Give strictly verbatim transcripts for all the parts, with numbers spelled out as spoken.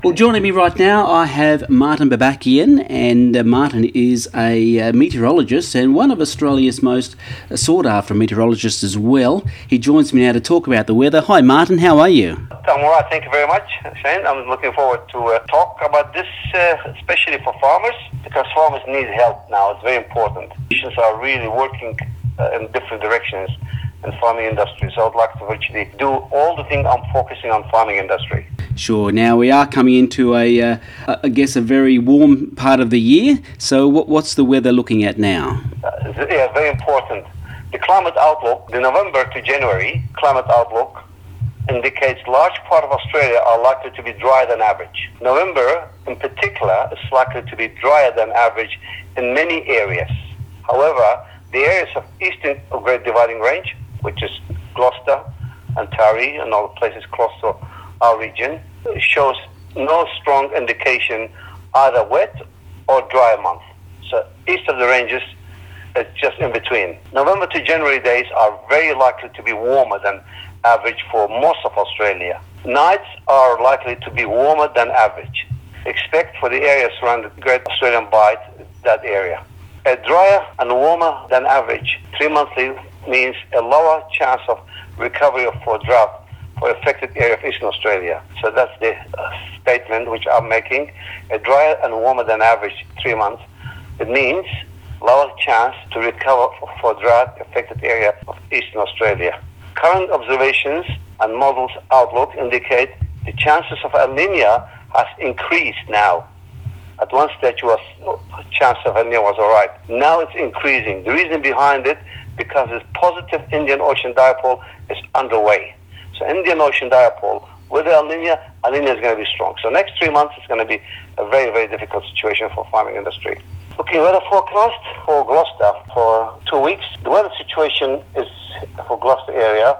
Well, joining me right now, I have Martin Babakian, and uh, Martin is a uh, meteorologist and one of Australia's most uh, sought-after meteorologists as well. He joins me now to talk about the weather. Hi, Martin. How are you? I'm all right. Thank you very much, Shane. I'm looking forward to uh, talk about this, uh, especially for farmers, because farmers need help now. It's very important. Nations are really working uh, in different directions in farming industry, so I'd like to virtually do all the things I'm focusing on farming industry. Sure. Now, we are coming into, a, uh, I guess, a very warm part of the year. So what, what's the weather looking at now? Uh, yeah, very important. The climate outlook, the November to January climate outlook indicates large part of Australia are likely to be drier than average. November, in particular, is likely to be drier than average in many areas. However, the areas of eastern Great Dividing Range, which is Gloucester and Taree and all the places close to our region, shows no strong indication either wet or dry month. So east of the ranges, it's just in between. November to January days are very likely to be warmer than average for most of Australia. Nights are likely to be warmer than average. Expect for the areas around the Great Australian Bight, that area. A drier and warmer than average three monthly means a lower chance of recovery for drought for affected area of Eastern Australia. So that's the uh, statement which I'm making. A drier and warmer than average three months. It means lower chance to recover for drought affected area of Eastern Australia. Current observations and models outlook indicate the chances of El Niño has increased now. At one stage, was chance of El Niño was all right. Now it's increasing. The reason behind it, because this positive Indian Ocean dipole is underway. So Indian Ocean dipole with El Niño, El Niño is going to be strong. So next three months is going to be a very, very difficult situation for farming industry. Okay, weather forecast for Gloucester for two weeks. The weather situation is for Gloucester area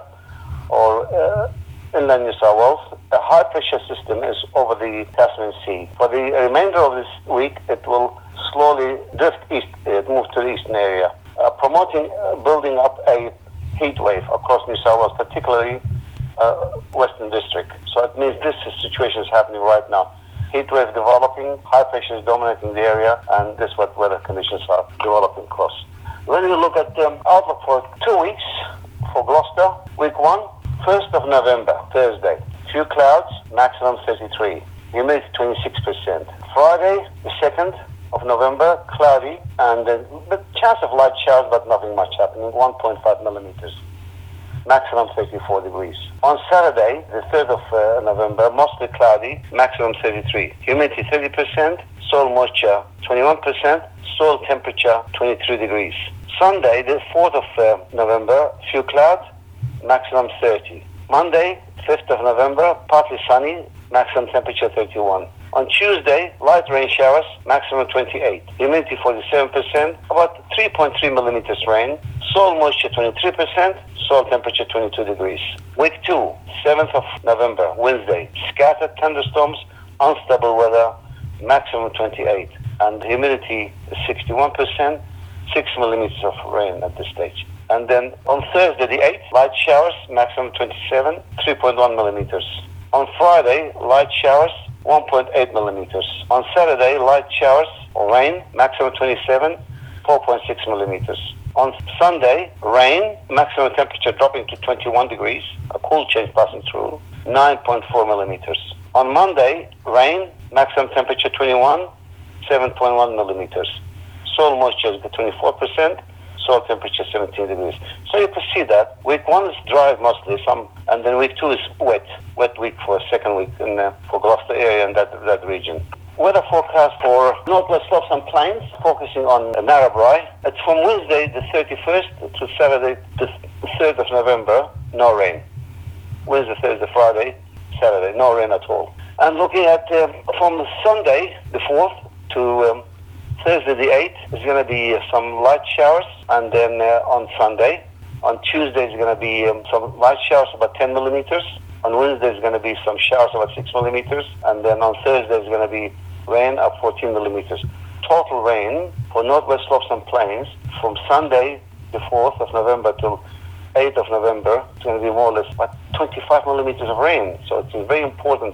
or uh, inland New South Wales. A high pressure system is over the Tasman Sea. For the remainder of this week, it will slowly drift east, it move to the eastern area, uh, promoting uh, building up a heat wave across New South Wales, particularly uh, Western District. So it means this situation is happening right now. Heat wave developing, high pressure is dominating the area, and this is what weather conditions are developing across. When we look at um, outlook for two weeks for Gloucester, week one, first of November, Thursday, few clouds, maximum thirty-three, humidity twenty-six percent. Friday, the second of November, cloudy, and a uh, chance of light showers, but nothing much happening, one point five millimeters. Maximum thirty-four degrees. On Saturday, the third of uh, November, mostly cloudy, maximum thirty-three. Humidity thirty percent, soil moisture twenty-one percent, soil temperature twenty-three degrees. Sunday, the fourth of uh, November, few clouds, maximum thirty. Monday, fifth of November, partly sunny, maximum temperature thirty-one. On Tuesday, light rain showers, maximum twenty-eight. Humidity forty-seven percent, about three point three millimeters rain. Soil moisture twenty-three percent, soil temperature twenty-two degrees. Week two, seventh of November, Wednesday, scattered thunderstorms, unstable weather, maximum twenty-eight. And humidity is sixty-one percent, six millimeters of rain at this stage. And then on Thursday the eighth, light showers, maximum twenty-seven, three point one millimeters. On Friday, light showers, one point eight millimeters. On Saturday, light showers or rain, maximum twenty-seven, four point six millimeters. On Sunday, rain, maximum temperature dropping to twenty-one degrees, a cool change passing through, nine point four millimeters. On Monday, rain, maximum temperature twenty-one, seven point one millimeters. Soil moisture is twenty-four percent, soil temperature seventeen degrees. So you can see that week one is dry mostly, some, and then week two is wet, wet week for second week in uh, for Gloucester area and that that region. Weather forecast for Northwest Slopes and Plains, focusing on Narrabri. It's from Wednesday the thirty-first to Saturday the third of November, no rain. Wednesday, Thursday, Friday, Saturday, no rain at all. And looking at um, from Sunday the fourth to um, Thursday the eighth, there's going to be uh, some light showers, and then uh, on Sunday, on Tuesday is going to be um, some light showers about ten millimeters. On Wednesday is going to be some showers about six millimeters, and then on Thursday is going to be rain of fourteen millimeters. Total rain for Northwest Slopes and Plains from Sunday the fourth of November till eighth of November, it's going to be more or less about twenty-five millimeters of rain. So it's very important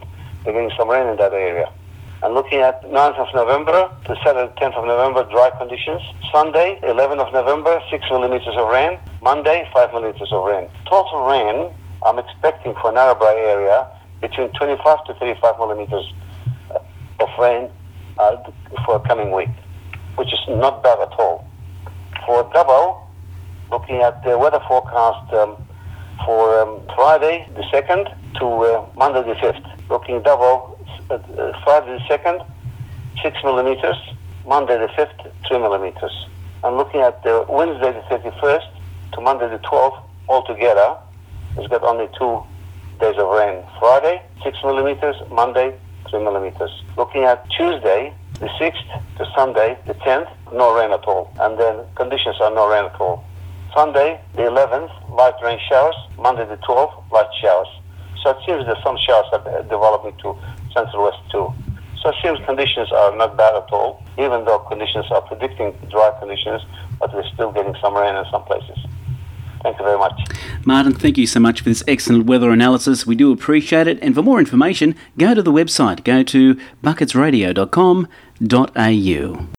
We're getting some rain in that area. And looking at ninth of November to Saturday, tenth of November, dry conditions. Sunday, eleventh of November, six millimeters of rain. Monday, five millimeters of rain. Total rain, I'm expecting for Narrabri area between twenty-five to thirty-five millimeters of rain uh, for the coming week, which is not bad at all. For Davao, looking at the weather forecast um, for um, Friday the second to uh, Monday the fifth. Looking Davao, uh, Friday the second, six millimeters. Monday the fifth, three millimeters. And looking at the Wednesday the thirty-first to Monday the twelfth, altogether, it's got only two days of rain. Friday, six millimeters. Monday, three millimeters. Looking at Tuesday, the sixth to Sunday, the tenth, no rain at all. And then conditions are no rain at all. Sunday, the eleventh, light rain showers. Monday, the twelfth, light showers. So it seems that some showers are developing to central west too. So it seems conditions are not bad at all, even though conditions are predicting dry conditions, but we're still getting some rain in some places. Thank you very much. Martin, thank you so much for this excellent weather analysis. We do appreciate it. And for more information, go to the website. Go to buckets radio dot com dot a u.